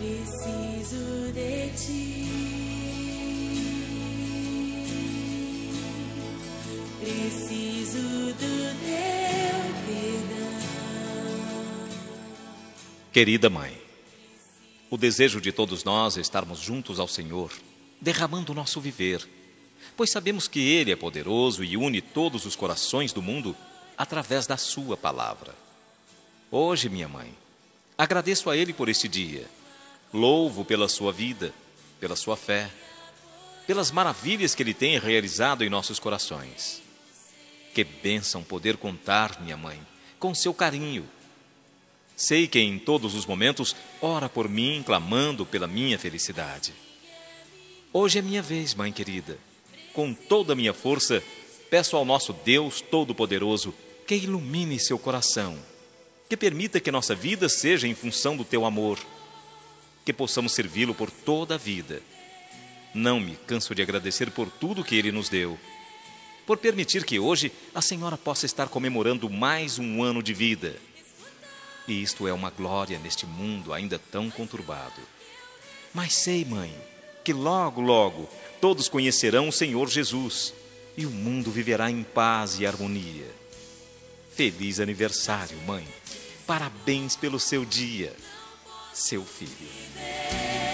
Preciso de ti, preciso do teu perdão. Querida mãe, o desejo de todos nós é estarmos juntos ao Senhor, derramando o nosso viver, pois sabemos que Ele é poderoso e une todos os corações do mundo através da sua palavra. Hoje, minha mãe, agradeço a Ele por este dia. Louvo pela sua vida, pela sua fé, pelas maravilhas que Ele tem realizado em nossos corações. Que bênção poder contar, minha mãe, com seu carinho. Sei que em todos os momentos ora por mim, clamando pela minha felicidade. Hoje é minha vez, mãe querida. Com toda a minha força, peço ao nosso Deus Todo-Poderoso que ilumine seu coração, que permita que nossa vida seja em função do teu amor, que possamos servi-lo por toda a vida. Não me canso de agradecer por tudo que Ele nos deu, por permitir que hoje a Senhora possa estar comemorando mais um ano de vida. E isto é uma glória neste mundo ainda tão conturbado. Mas sei, mãe, que logo, logo, todos conhecerão o Senhor Jesus e o mundo viverá em paz e harmonia. Feliz aniversário, mãe. Parabéns pelo seu dia. Seu filho.